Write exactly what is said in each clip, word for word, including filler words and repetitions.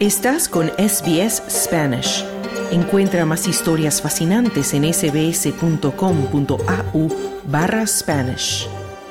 Estás con S B S Spanish. Encuentra más historias fascinantes en sbs.com.au barra Spanish.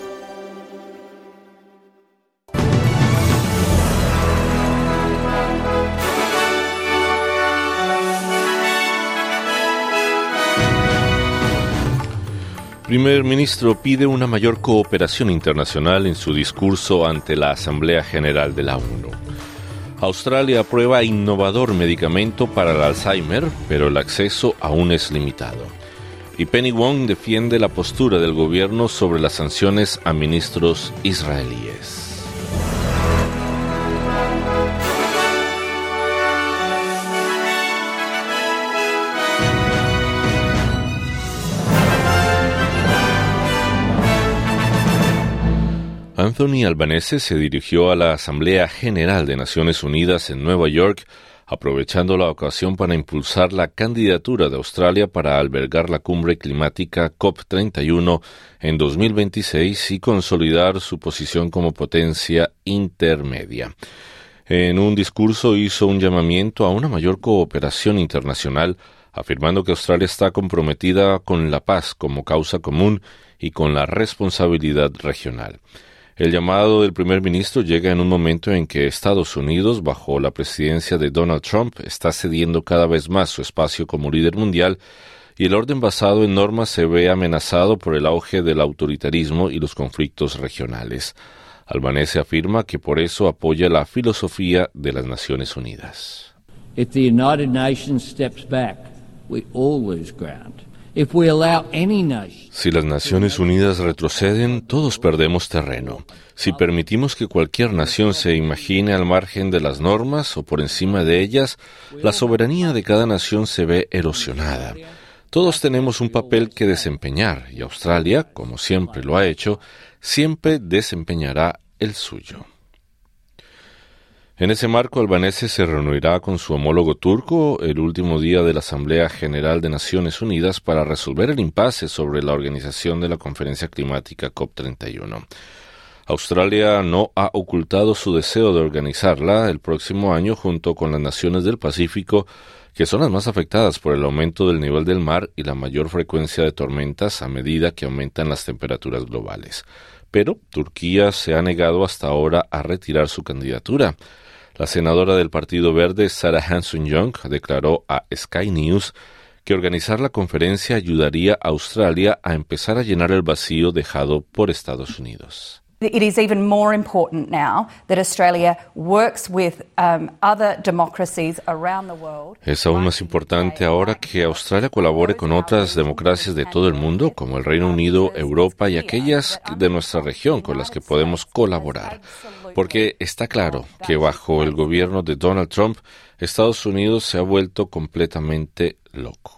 Primer ministro pide una mayor cooperación internacional en su discurso ante la Asamblea General de la ONU. Australia aprueba innovador medicamento para el Alzheimer, pero el acceso aún es limitado. Y Penny Wong defiende la postura del gobierno sobre las sanciones a ministros israelíes. Anthony Albanese se dirigió a la Asamblea General de Naciones Unidas en Nueva York, aprovechando la ocasión para impulsar la candidatura de Australia para albergar la cumbre climática COP treinta y uno en dos mil veintiséis y consolidar su posición como potencia intermedia. En un discurso hizo un llamamiento a una mayor cooperación internacional, afirmando que Australia está comprometida con la paz como causa común y con la responsabilidad regional. El llamado del primer ministro llega en un momento en que Estados Unidos, bajo la presidencia de Donald Trump, está cediendo cada vez más su espacio como líder mundial y el orden basado en normas se ve amenazado por el auge del autoritarismo y los conflictos regionales. Albanese afirma que por eso apoya la filosofía de las Naciones Unidas. If the United Nations steps back, we all lose ground. If we allow any nation... Si las Naciones Unidas retroceden, todos perdemos terreno. Si permitimos que cualquier nación se imagine al margen de las normas o por encima de ellas, la soberanía de cada nación se ve erosionada. Todos tenemos un papel que desempeñar y Australia, como siempre lo ha hecho, siempre desempeñará el suyo. En ese marco, Albanese se reunirá con su homólogo turco el último día de la Asamblea General de Naciones Unidas para resolver el impasse sobre la organización de la Conferencia Climática COP treinta y uno. Australia no ha ocultado su deseo de organizarla el próximo año junto con las naciones del Pacífico, que son las más afectadas por el aumento del nivel del mar y la mayor frecuencia de tormentas a medida que aumentan las temperaturas globales. Pero Turquía se ha negado hasta ahora a retirar su candidatura. La senadora del Partido Verde, Sarah Hanson-Young, declaró a Sky News que organizar la conferencia ayudaría a Australia a empezar a llenar el vacío dejado por Estados Unidos. It is even more important now that Australia works with um, other democracies around the world. Es aún más importante ahora que Australia colabore con otras democracias de todo el mundo, como el Reino Unido, Europa y aquellas de nuestra región con las que podemos colaborar. Porque está claro que bajo el gobierno de Donald Trump, Estados Unidos se ha vuelto completamente loco.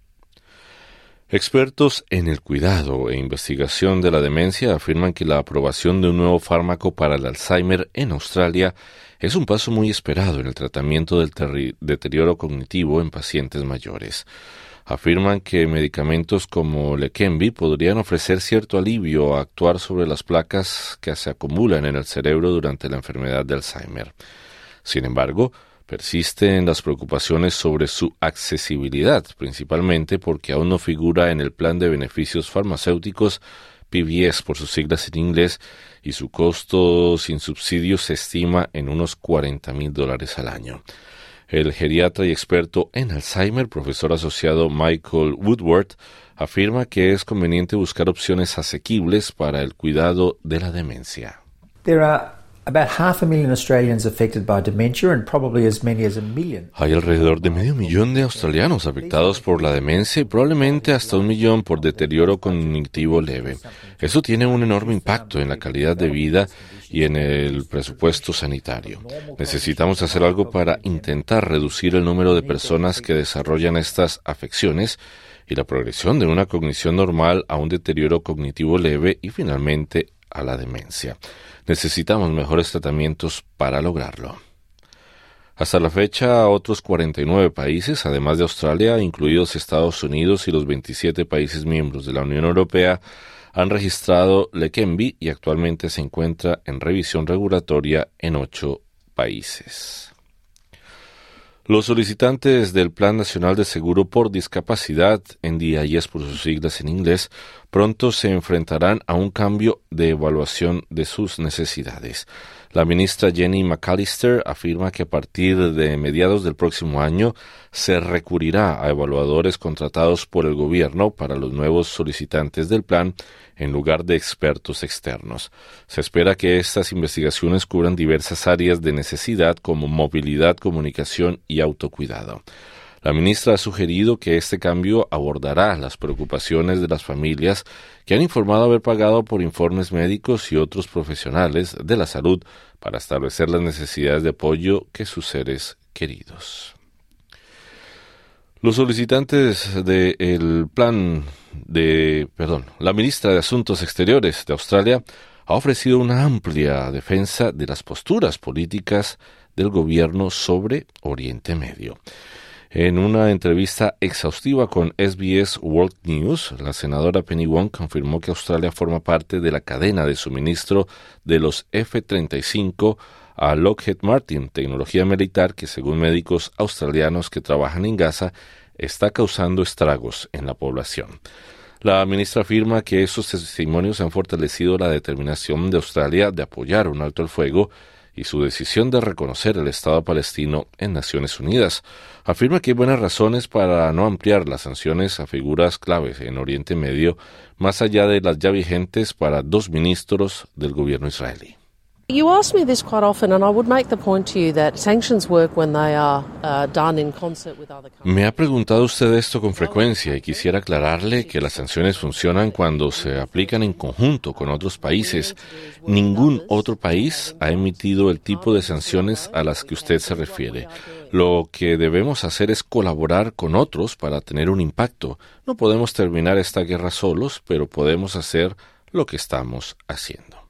Expertos en el cuidado e investigación de la demencia afirman que la aprobación de un nuevo fármaco para el Alzheimer en Australia es un paso muy esperado en el tratamiento del terri- deterioro cognitivo en pacientes mayores. Afirman que medicamentos como Leqembi podrían ofrecer cierto alivio a actuar sobre las placas que se acumulan en el cerebro durante la enfermedad de Alzheimer. Sin embargo, persisten las preocupaciones sobre su accesibilidad, principalmente porque aún no figura en el plan de beneficios farmacéuticos, P B S por sus siglas en inglés, y su costo sin subsidios se estima en unos cuarenta mil dólares al año. El geriatra y experto en Alzheimer, profesor asociado Michael Woodward, afirma que es conveniente buscar opciones asequibles para el cuidado de la demencia. There are about half a million Australians affected by dementia and probably as many as a million. Hay alrededor de medio millón de australianos afectados por la demencia y probablemente hasta un millón por deterioro cognitivo leve. Eso tiene un enorme impacto en la calidad de vida y en el presupuesto sanitario. Necesitamos hacer algo para intentar reducir el número de personas que desarrollan estas afecciones y la progresión de una cognición normal a un deterioro cognitivo leve y finalmente a la demencia. Necesitamos mejores tratamientos para lograrlo. Hasta la fecha, otros cuarenta y nueve países, además de Australia, incluidos Estados Unidos y los veintisiete países miembros de la Unión Europea, han registrado Leqembi y actualmente se encuentra en revisión regulatoria en ocho países. Los solicitantes del Plan Nacional de Seguro por Discapacidad, N D I S por sus siglas en inglés, pronto se enfrentarán a un cambio de evaluación de sus necesidades. La ministra Jenny McAllister afirma que a partir de mediados del próximo año se recurrirá a evaluadores contratados por el gobierno para los nuevos solicitantes del plan en lugar de expertos externos. Se espera que estas investigaciones cubran diversas áreas de necesidad como movilidad, comunicación y autocuidado. La ministra ha sugerido que este cambio abordará las preocupaciones de las familias que han informado haber pagado por informes médicos y otros profesionales de la salud para establecer las necesidades de apoyo que sus seres queridos. Los solicitantes del plan de, perdón, la ministra de Asuntos Exteriores de Australia ha ofrecido una amplia defensa de las posturas políticas del gobierno sobre Oriente Medio. En una entrevista exhaustiva con S B S World News, la senadora Penny Wong confirmó que Australia forma parte de la cadena de suministro de los F treinta y cinco a Lockheed Martin, tecnología militar que, según médicos australianos que trabajan en Gaza, está causando estragos en la población. La ministra afirma que esos testimonios han fortalecido la determinación de Australia de apoyar un alto el fuego y su decisión de reconocer el Estado palestino en Naciones Unidas. Afirma que hay buenas razones para no ampliar las sanciones a figuras claves en Oriente Medio, más allá de las ya vigentes para dos ministros del gobierno israelí. You ask me this quite often, and I would make the point to you that sanctions work when they are uh, done in concert with other countries. Me ha preguntado usted esto con frecuencia y quisiera aclararle que las sanciones funcionan cuando se aplican en conjunto con otros países. Ningún otro país ha emitido el tipo de sanciones a las que usted se refiere. Lo que debemos hacer es colaborar con otros para tener un impacto. No podemos terminar esta guerra solos, pero podemos hacer lo que estamos haciendo.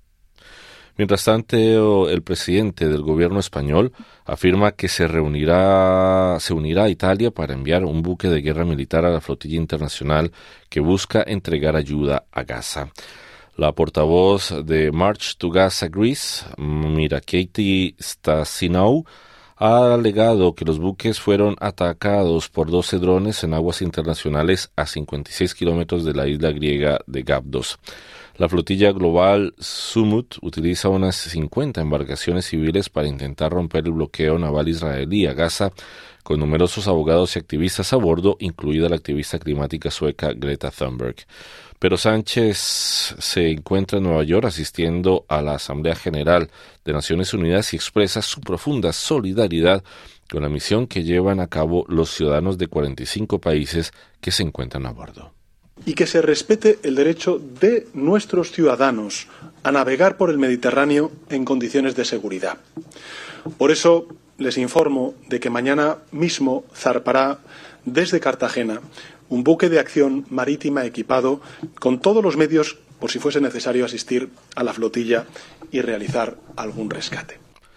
Mientras tanto, el presidente del gobierno español afirma que se reunirá, se unirá a Italia para enviar un buque de guerra militar a la flotilla internacional que busca entregar ayuda a Gaza. La portavoz de March to Gaza Greece, Mirakaiti Stasinou, ha alegado que los buques fueron atacados por doce drones en aguas internacionales a cincuenta y seis kilómetros de la isla griega de Gabdos. La flotilla global Sumut utiliza unas cincuenta embarcaciones civiles para intentar romper el bloqueo naval israelí a Gaza, con numerosos abogados y activistas a bordo, incluida la activista climática sueca Greta Thunberg. Pero Sánchez se encuentra en Nueva York asistiendo a la Asamblea General de Naciones Unidas y expresa su profunda solidaridad con la misión que llevan a cabo los ciudadanos de cuarenta y cinco países que se encuentran a bordo. Y que se respete el derecho de nuestros ciudadanos a navegar por el Mediterráneo en condiciones de seguridad. Por eso les informo de que mañana mismo zarpará desde Cartagena un buque de acción marítima equipado con todos los medios por si fuese necesario asistir a la flotilla y realizar algún rescate.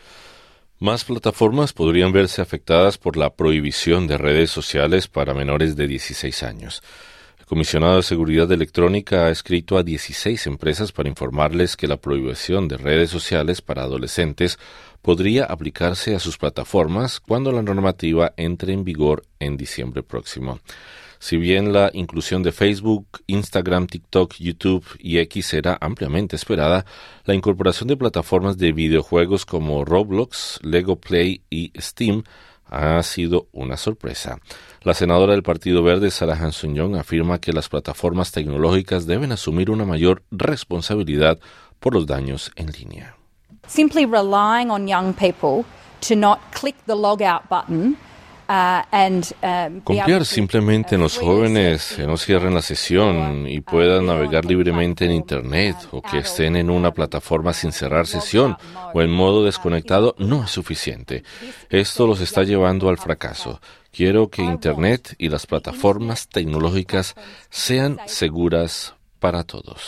Más plataformas podrían verse afectadas por la prohibición de redes sociales para menores de dieciséis años. El comisionado de Seguridad Electrónica ha escrito a dieciséis empresas para informarles que la prohibición de redes sociales para adolescentes podría aplicarse a sus plataformas cuando la normativa entre en vigor en diciembre próximo. Si bien la inclusión de Facebook, Instagram, TikTok, YouTube y X será ampliamente esperada, la incorporación de plataformas de videojuegos como Roblox, Lego Play y Steam ha sido una sorpresa. La senadora del Partido Verde, Sarah Hanson-Young, afirma que las plataformas tecnológicas deben asumir una mayor responsabilidad por los daños en línea. Simply relying on young people to not click the log out button. Uh, and, um, Confiar simplemente en los jóvenes que no cierren la sesión y puedan navegar libremente en Internet o que estén en una plataforma sin cerrar sesión o en modo desconectado no es suficiente. Esto los está llevando al fracaso. Quiero que Internet y las plataformas tecnológicas sean seguras para todos.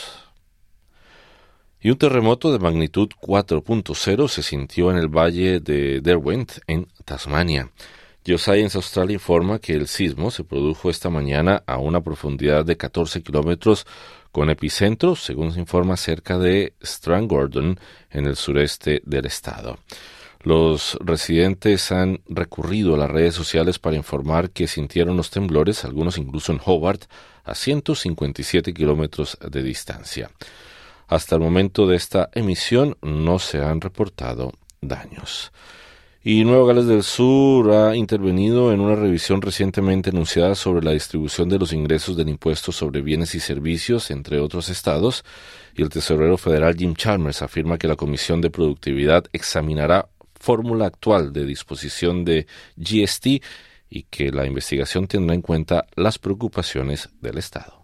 Y un terremoto de magnitud cuatro punto cero se sintió en el valle de Derwent, en Tasmania. Geoscience Australia informa que el sismo se produjo esta mañana a una profundidad de catorce kilómetros con epicentro, según se informa, cerca de Strangordon, en el sureste del estado. Los residentes han recurrido a las redes sociales para informar que sintieron los temblores, algunos incluso en Hobart, a ciento cincuenta y siete kilómetros de distancia. Hasta el momento de esta emisión no se han reportado daños. Y Nueva Gales del Sur ha intervenido en una revisión recientemente anunciada sobre la distribución de los ingresos del impuesto sobre bienes y servicios entre otros estados, y el tesorero federal Jim Chalmers afirma que la Comisión de Productividad examinará fórmula actual de disposición de G S T y que la investigación tendrá en cuenta las preocupaciones del estado.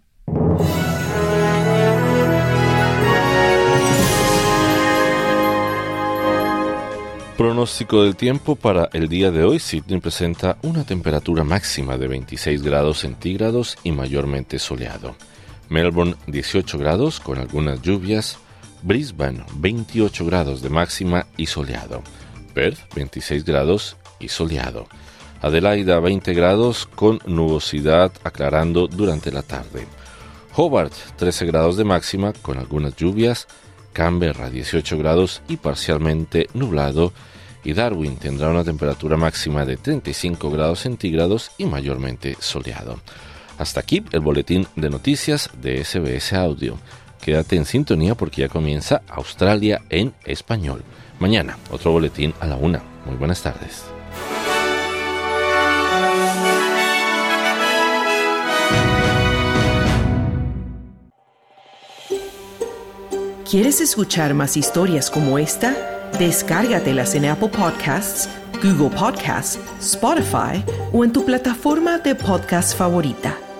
Pronóstico del tiempo para el día de hoy. Sydney presenta una temperatura máxima de veintiséis grados centígrados y mayormente soleado. Melbourne dieciocho grados con algunas lluvias. Brisbane veintiocho grados de máxima y soleado. Perth veintiséis grados y soleado. Adelaida veinte grados con nubosidad aclarando durante la tarde. Hobart trece grados de máxima con algunas lluvias. Canberra dieciocho grados y parcialmente nublado, y Darwin tendrá una temperatura máxima de treinta y cinco grados centígrados y mayormente soleado. Hasta aquí el boletín de noticias de S B S Audio. Quédate en sintonía porque ya comienza Australia en español. Mañana otro boletín a la una. Muy buenas tardes. ¿Quieres escuchar más historias como esta? Descárgatelas en Apple Podcasts, Google Podcasts, Spotify o en tu plataforma de podcast favorita.